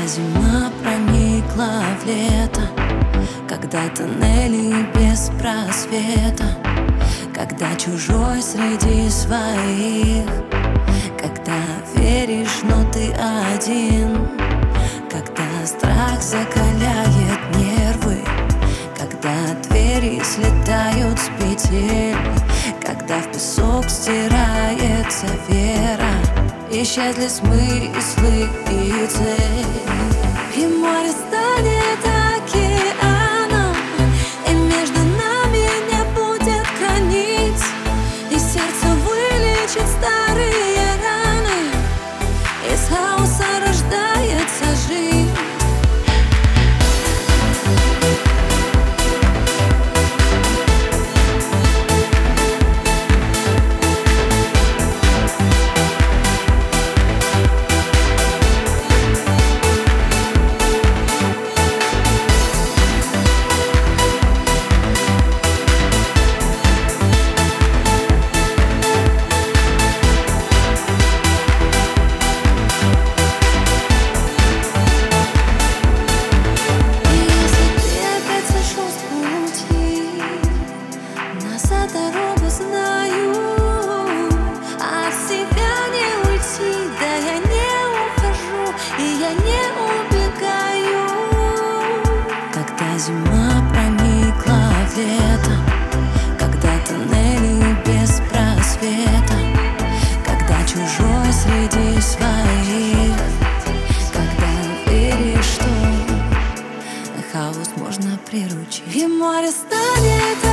зима проникла в лето, когда тоннели без просвета, когда чужой среди своих, когда веришь, но ты один, когда страх закаляет нервы, когда двери слетают с петель, когда в песок стирается вера, исчезли смыслы и цель. И море станет океаном, и между нами не будет границ, и сердце вылечит старые раны, из хаоса рождается жизнь. Дорогу знаю, от себя не уйти, да я не ухожу, и я не убегаю. Когда зима проникла в лето, когда тоннели без просвета, когда чужой среди своих, когда веришь, что хаос можно приручить, и море станет